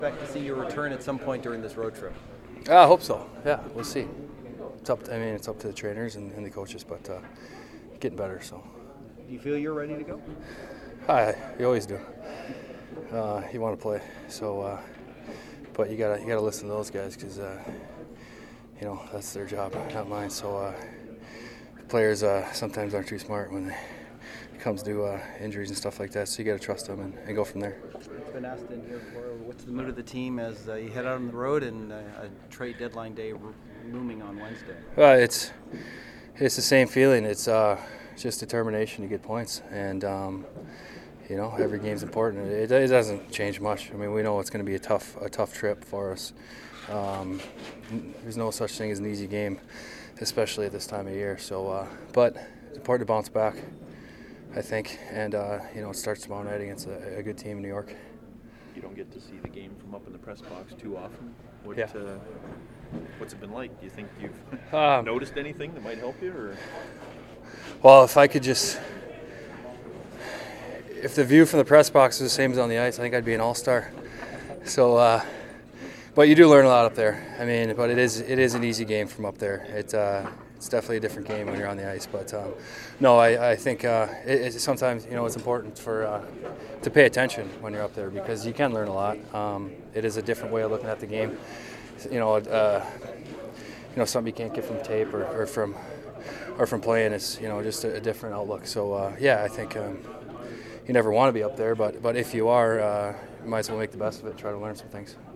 Expect to see your return at some point during this road trip. I hope so. Yeah, we'll see. It's up to the trainers and the coaches, but getting better. So. Do you feel you're ready to go? You always do. You want to play, so but you gotta listen to those guys because that's their job, not mine. So players sometimes aren't too smart when it comes to injuries and stuff like that. So you got to trust them and go from there. It's been asked in here before. What's the mood of the team as you head out on the road and a trade deadline day looming on Wednesday? It's the same feeling. It's just determination to get points, and every game's important. It doesn't change much. I mean, we know it's going to be a tough trip for us. There's no such thing as an easy game, especially at this time of year. So, but it's important to bounce back, I think, and it starts tomorrow night against a good team in New York. You don't get to see the game from up in the press box too often. What's it been like? Do you think you've noticed anything that might help you? Or? Well, if the view from the press box was the same as on the ice, I think I'd be an all-star. So, but you do learn a lot up there. I mean, but it is an easy game from up there. It's definitely a different game when you're on the ice. But no, I think sometimes it's important to pay attention when you're up there because you can learn a lot. It is a different way of looking at the game. Something you can't get from tape or from playing. It's just a different outlook. So I think you never want to be up there, but if you are, you might as well make the best of it. Try to learn some things.